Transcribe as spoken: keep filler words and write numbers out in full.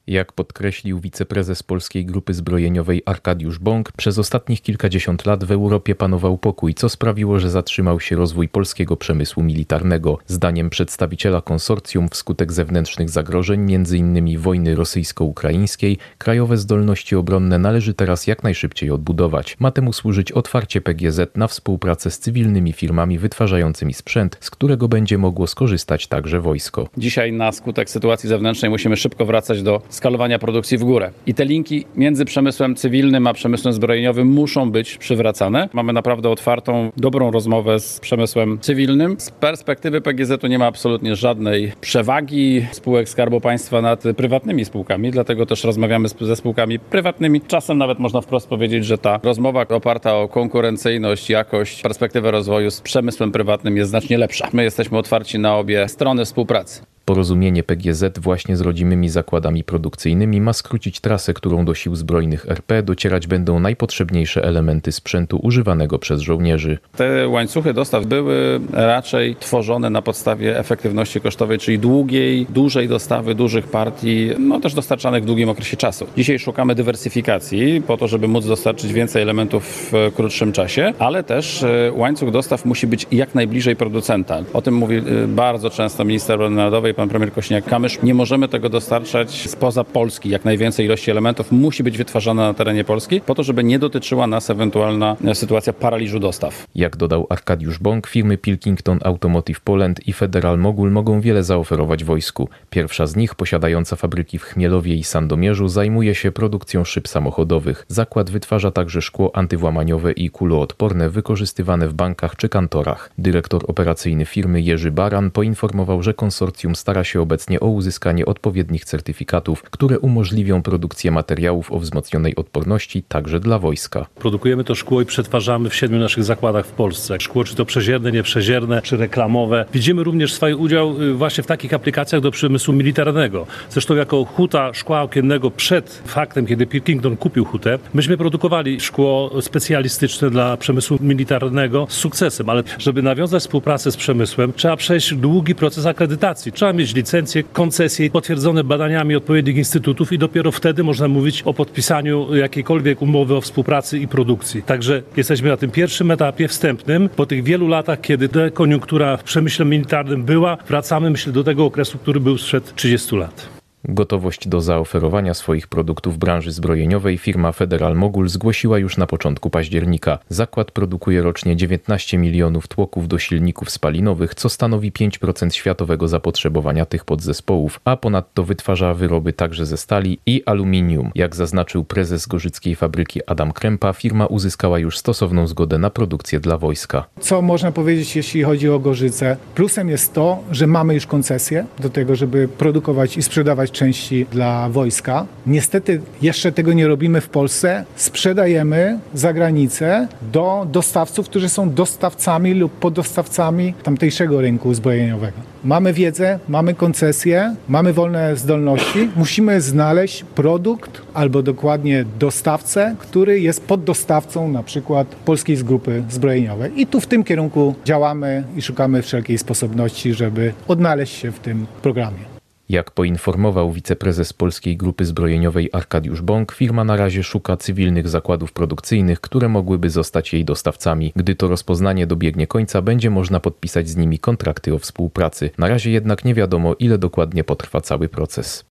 Jak podkreślił wiceprezes Polskiej Grupy Zbrojeniowej Arkadiusz Bąk, przez ostatnich kilkadziesiąt lat w Europie panował pokój, co sprawiło, że zatrzymał się rozwój polskiego przemysłu militarnego. Zdaniem przedstawiciela konsorcjum wskutek zewnętrznych zagrożeń, między innymi wojny rosyjsko-ukraińskiej, krajowe zdolności obronne należy teraz jak najszybciej odbudować. Ma temu służyć otwarcie P G Z na współpracę z cywilnymi firmami wytwarzającymi sprzęt, z którego będzie mogło skorzystać także wojsko. Dzisiaj na skutek sytuacji zewnętrznej musimy szybko wracać do skalowania produkcji w górę. I te linki między przemysłem cywilnym a przemysłem zbrojeniowym muszą być przywracane. Mamy naprawdę otwartą, dobrą rozmowę z przemysłem cywilnym. Z perspektywy P G Z-u nie ma absolutnie żadnej przewagi spółek Skarbu Państwa nad prywatnymi spółkami, dlatego też rozmawiamy ze spółkami prywatnymi. Czasem nawet można wprost powiedzieć, że ta rozmowa oparta o konkurencyjność, jakość, perspektywę rozwoju z przemysłem prywatnym jest znacznie lepsza. My jesteśmy otwarci na obie strony współpracy. Porozumienie P G Z właśnie z rodzimymi zakładami produkcyjnymi ma skrócić trasę, którą do sił zbrojnych R P docierać będą najpotrzebniejsze elementy sprzętu używanego przez żołnierzy. Te łańcuchy dostaw były raczej tworzone na podstawie efektywności kosztowej, czyli długiej, dużej dostawy, dużych partii, no też dostarczanych w długim okresie czasu. Dzisiaj szukamy dywersyfikacji po to, żeby móc dostarczyć więcej elementów w krótszym czasie, ale też łańcuch dostaw musi być jak najbliżej producenta. O tym mówi bardzo często minister obrony narodowej, pan premier Kosiniak-Kamysz. Nie możemy tego dostarczać spoza Polski. Jak najwięcej ilości elementów musi być wytwarzana na terenie Polski, po to, żeby nie dotyczyła nas ewentualna sytuacja paraliżu dostaw. Jak dodał Arkadiusz Bąk, firmy Pilkington Automotive Poland i Federal Mogul mogą wiele zaoferować wojsku. Pierwsza z nich, posiadająca fabryki w Chmielowie i Sandomierzu, zajmuje się produkcją szyb samochodowych. Zakład wytwarza także szkło antywłamaniowe i kuloodporne wykorzystywane w bankach czy kantorach. Dyrektor operacyjny firmy Jerzy Baran poinformował, że konsorcjum stara się obecnie o uzyskanie odpowiednich certyfikatów, które umożliwią produkcję materiałów o wzmocnionej odporności także dla wojska. Produkujemy to szkło i przetwarzamy w siedmiu naszych zakładach w Polsce. Szkło czy to przezierne, nieprzezierne, czy reklamowe. Widzimy również swój udział właśnie w takich aplikacjach do przemysłu militarnego. Zresztą jako huta szkła okiennego przed faktem, kiedy Pilkington kupił hutę, myśmy produkowali szkło specjalistyczne dla przemysłu militarnego z sukcesem, ale żeby nawiązać współpracę z przemysłem, trzeba przejść długi proces akredytacji. Trzeba mieć licencje, koncesje potwierdzone badaniami odpowiednich instytutów i dopiero wtedy można mówić o podpisaniu jakiejkolwiek umowy o współpracy i produkcji. Także jesteśmy na tym pierwszym etapie wstępnym. Po tych wielu latach, kiedy dekoniunktura w przemyśle militarnym była, wracamy, myślę, do tego okresu, który był sprzed trzydziestu lat. Gotowość do zaoferowania swoich produktów w branży zbrojeniowej firma Federal Mogul zgłosiła już na początku października. Zakład produkuje rocznie dziewiętnaście milionów tłoków do silników spalinowych, co stanowi pięć procent światowego zapotrzebowania tych podzespołów, a ponadto wytwarza wyroby także ze stali i aluminium. Jak zaznaczył prezes gorzyckiej fabryki Adam Krępa, firma uzyskała już stosowną zgodę na produkcję dla wojska. Co można powiedzieć, jeśli chodzi o Gorzycę? Plusem jest to, że mamy już koncesję do tego, żeby produkować i sprzedawać części dla wojska. Niestety jeszcze tego nie robimy w Polsce. Sprzedajemy za granicę do dostawców, którzy są dostawcami lub poddostawcami tamtejszego rynku zbrojeniowego. Mamy wiedzę, mamy koncesję, mamy wolne zdolności. Musimy znaleźć produkt albo dokładnie dostawcę, który jest poddostawcą na przykład Polskiej Grupy Zbrojeniowej. I tu w tym kierunku działamy i szukamy wszelkiej sposobności, żeby odnaleźć się w tym programie. Jak poinformował wiceprezes Polskiej Grupy Zbrojeniowej Arkadiusz Bąk, firma na razie szuka cywilnych zakładów produkcyjnych, które mogłyby zostać jej dostawcami. Gdy to rozpoznanie dobiegnie końca, będzie można podpisać z nimi kontrakty o współpracy. Na razie jednak nie wiadomo, ile dokładnie potrwa cały proces.